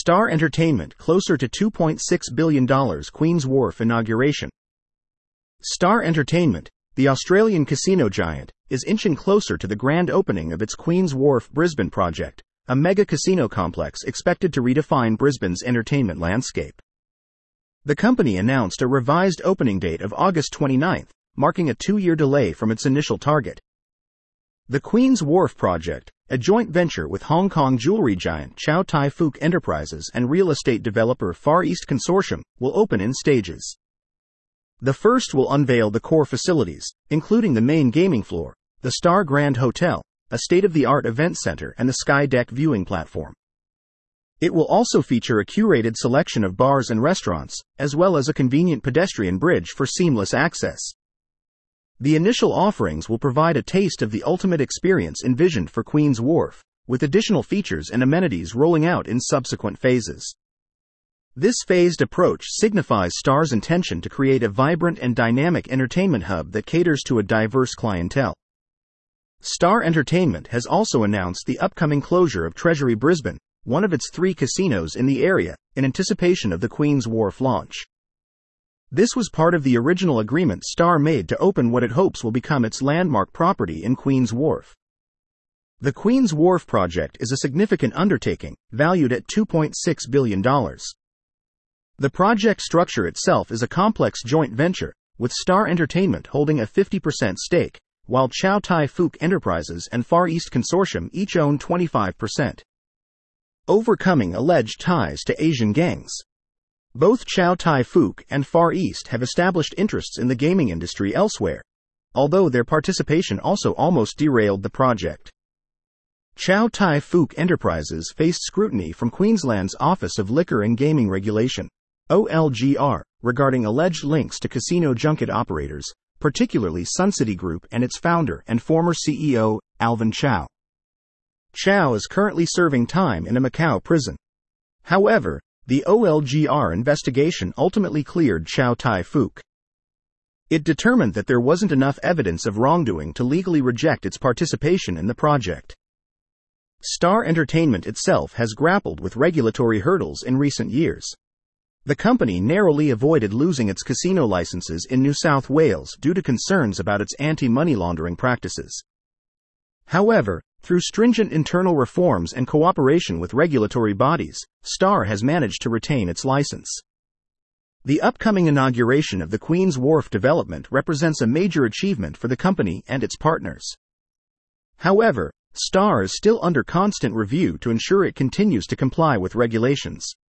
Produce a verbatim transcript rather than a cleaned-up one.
Star Entertainment closer to two point six billion dollars Queen's Wharf inauguration. Star Entertainment, the Australian casino giant, is inching closer to the grand opening of its Queen's Wharf Brisbane project, a mega casino complex expected to redefine Brisbane's entertainment landscape. The company announced a revised opening date of August twenty-ninth, marking a two-year delay from its initial target. The Queen's Wharf project, a joint venture with Hong Kong jewelry giant Chow Tai Fook Enterprises and real estate developer Far East Consortium, will open in stages. The first will unveil the core facilities, including the main gaming floor, the Star Grand Hotel, a state-of-the-art event center, and the Sky Deck viewing platform. It will also feature a curated selection of bars and restaurants, as well as a convenient pedestrian bridge for seamless access. The initial offerings will provide a taste of the ultimate experience envisioned for Queen's Wharf, with additional features and amenities rolling out in subsequent phases. This phased approach signifies Star's intention to create a vibrant and dynamic entertainment hub that caters to a diverse clientele. Star Entertainment has also announced the upcoming closure of Treasury Brisbane, one of its three casinos in the area, in anticipation of the Queen's Wharf launch. This was part of the original agreement Star made to open what it hopes will become its landmark property in Queen's Wharf. The Queen's Wharf project is a significant undertaking, valued at two point six billion dollars. The project structure itself is a complex joint venture, with Star Entertainment holding a fifty percent stake, while Chow Tai Fook Enterprises and Far East Consortium each own twenty-five percent. Overcoming alleged ties to Asian gangs. Both Chow Tai Fook and Far East have established interests in the gaming industry elsewhere, although their participation also almost derailed the project. Chow Tai Fook Enterprises faced scrutiny from Queensland's Office of Liquor and Gaming Regulation, O L G R, regarding alleged links to casino junket operators, particularly Suncity Group and its founder and former C E O, Alvin Chow. Chow is currently serving time in a Macau prison. However, the O L G R investigation ultimately cleared Chow Tai Fook. It determined that there wasn't enough evidence of wrongdoing to legally reject its participation in the project. Star Entertainment itself has grappled with regulatory hurdles in recent years. The company narrowly avoided losing its casino licenses in New South Wales due to concerns about its anti-money laundering practices. However, through stringent internal reforms and cooperation with regulatory bodies, Star has managed to retain its license. The upcoming inauguration of the Queen's Wharf development represents a major achievement for the company and its partners. However, Star is still under constant review to ensure it continues to comply with regulations.